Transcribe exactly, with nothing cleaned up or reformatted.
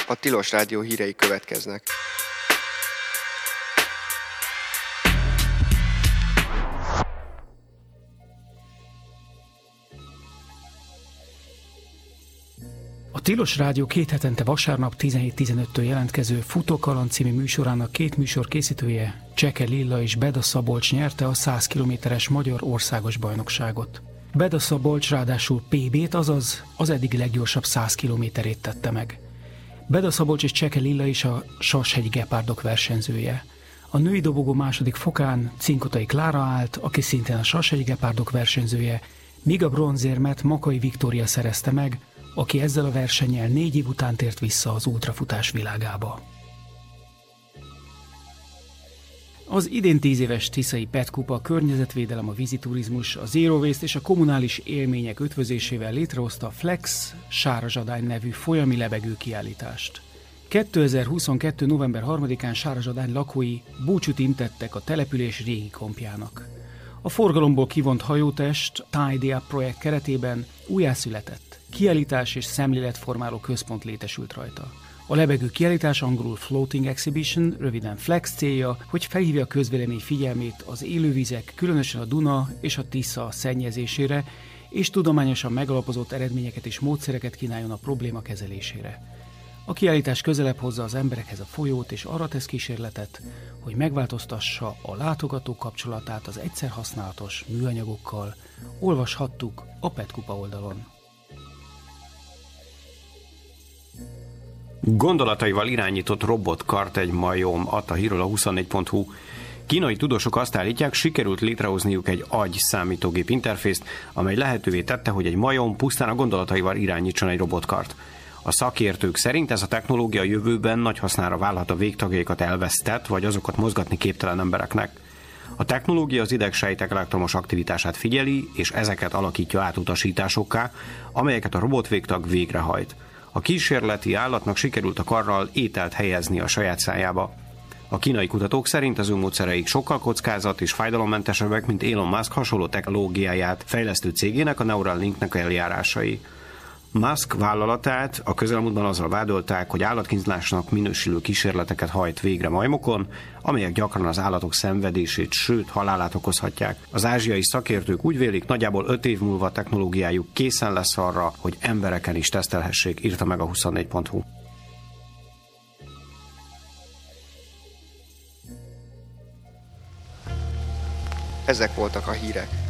A Tilos Rádió hírei következnek. A Tilos Rádió két hetente vasárnap tizenhét tizenöttől jelentkező Futókaland című műsorának két műsor készítője, Cseke Lilla és Beda Szabolcs nyerte a száz kilométeres magyar országos bajnokságot. Beda Szabolcs ráadásul pé bét, azaz az eddigi leggyorsabb száz kilométerét tette meg. Beda Szabolcs és Cseke Lilla is a Sashegyi Gepárdok versenyzője. A női dobogó második fokán Cinkotai Klára állt, aki szintén a Sashegyi Gepárdok versenyzője, míg a bronzérmet Makai Viktória szerezte meg, aki ezzel a versennyel négy év után tért vissza az ultrafutás világába. Az idén tíz éves Tiszai Pet Kupa, a környezetvédelem, a víziturizmus, a Zero Waste és a kommunális élmények ötvözésével létrehozta a Flex Sárazsadány nevű folyami lebegő kiállítást. kétezer-huszonkettő. november harmadikán Sárazsadány lakói búcsút intettek a település régi kompjának. A forgalomból kivont hajótest Tidy Up projekt keretében újjászületett kiállítás és szemléletformáló központ létesült rajta. A lebegő kiállítás, angolul Floating Exhibition, röviden Flex célja, hogy felhívja a közvélemény figyelmét az élővizek, különösen a Duna és a Tisza szennyezésére, és tudományosan megalapozott eredményeket és módszereket kínáljon a probléma kezelésére. A kiállítás közelebb hozza az emberekhez a folyót, és arra tesz kísérletet, hogy megváltoztassa a látogató kapcsolatát az egyszer használatos műanyagokkal. Olvashattuk a Pet Kupa oldalon. Gondolataival irányított robotkart egy majom, adta hírről a huszonnégy pont hu. Kínai tudósok azt állítják, sikerült létrehozniuk egy agy-számítógép interfészt, amely lehetővé tette, hogy egy majom pusztán a gondolataival irányítson egy robotkart. A szakértők szerint ez a technológia jövőben nagy hasznára válhat a végtagjaikat elvesztett, vagy azokat mozgatni képtelen embereknek. A technológia az idegsejtek elektromos aktivitását figyeli, és ezeket alakítja át utasításokká, amelyeket a robotvégtag végrehajt. A kísérleti állatnak sikerült a karral ételt helyezni a saját szájába. A kínai kutatók szerint az ő módszereik sokkal kockázat és fájdalommentesebbek, mint Elon Musk hasonló technológiáját fejlesztő cégének, a Neuralinknek eljárásai. Musk vállalatát a közelmúltban azzal vádolták, hogy állatkínzásnak minősülő kísérleteket hajt végre majmokon, amelyek gyakran az állatok szenvedését, sőt halálát okozhatják. Az ázsiai szakértők úgy vélik, nagyjából öt év múlva a technológiájuk készen lesz arra, hogy embereken is tesztelhessék, írta meg a huszonnégy pont hu. Ezek voltak a hírek.